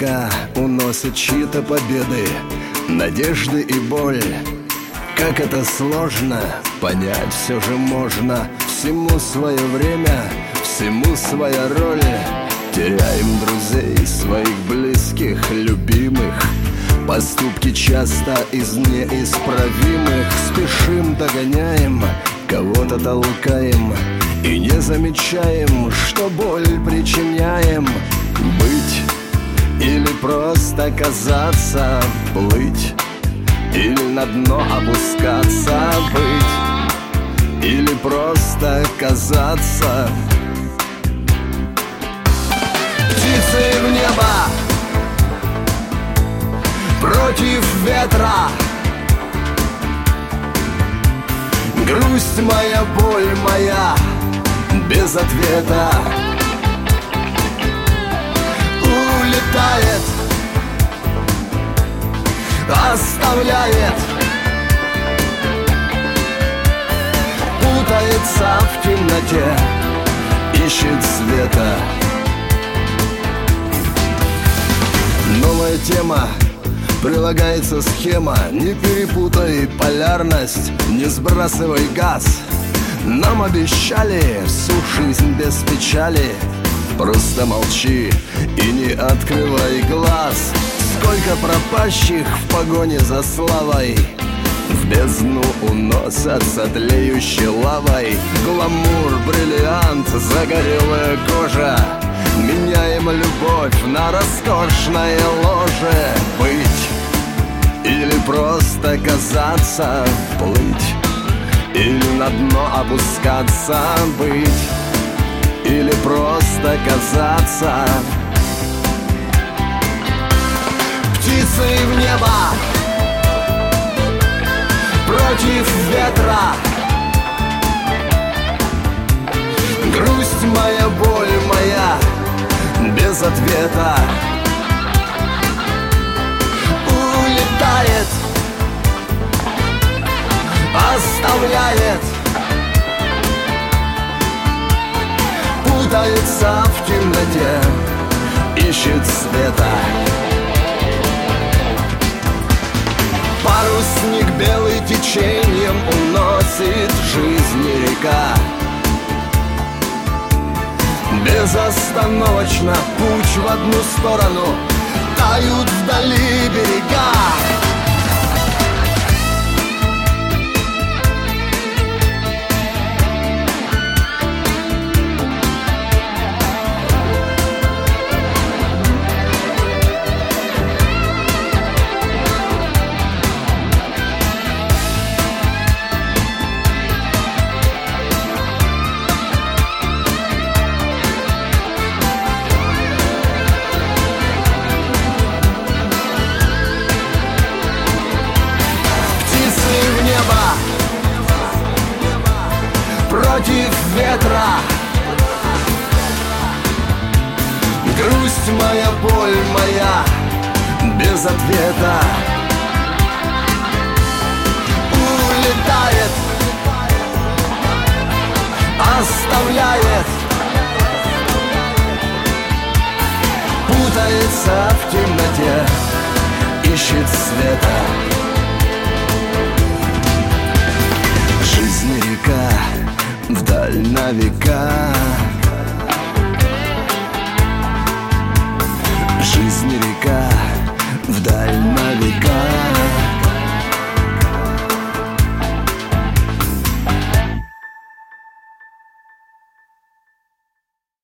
река уносит чьи-то победы, надежды и боль. Как это сложно, понять все же можно. Всему свое время, всему своя роль. Теряем друзей, своих близких, любимых. Поступки часто из неисправимых. Спешим, догоняем, кого-то толкаем и не замечаем, что боль причиняем. Быть или просто казаться, плыть или на дно опускаться. Быть или просто казаться. Птицы в небо против ветра. Грусть моя, боль моя без ответа. Улетает, оставляет, путается в темноте, ищет света. Новая тема, прилагается схема. Не перепутай полярность, не сбрасывай газ. Нам обещали всю жизнь без печали. Просто молчи и не открывай глаз. Сколько пропащих в погоне за славой, в бездну уносятся тлеющей лавой. Гламур, бриллиант, загорелая кожа. Меняем любовь на роскошное ложе. Быть или просто казаться, плыть или на дно опускаться. Быть или просто казаться. Птицы в небо против ветра. Грусть моя, боль моя без ответа. Улетает, оставляет, путается в темноте, ищет света. Парусник белый течением уносит жизнь река. Безостановочно путь в одну сторону, тают вдали берега. Против ветра. Грусть моя, боль моя без ответа. Улетает, оставляет, путается в темноте, ищет света. Жизнь река, вдаль на века.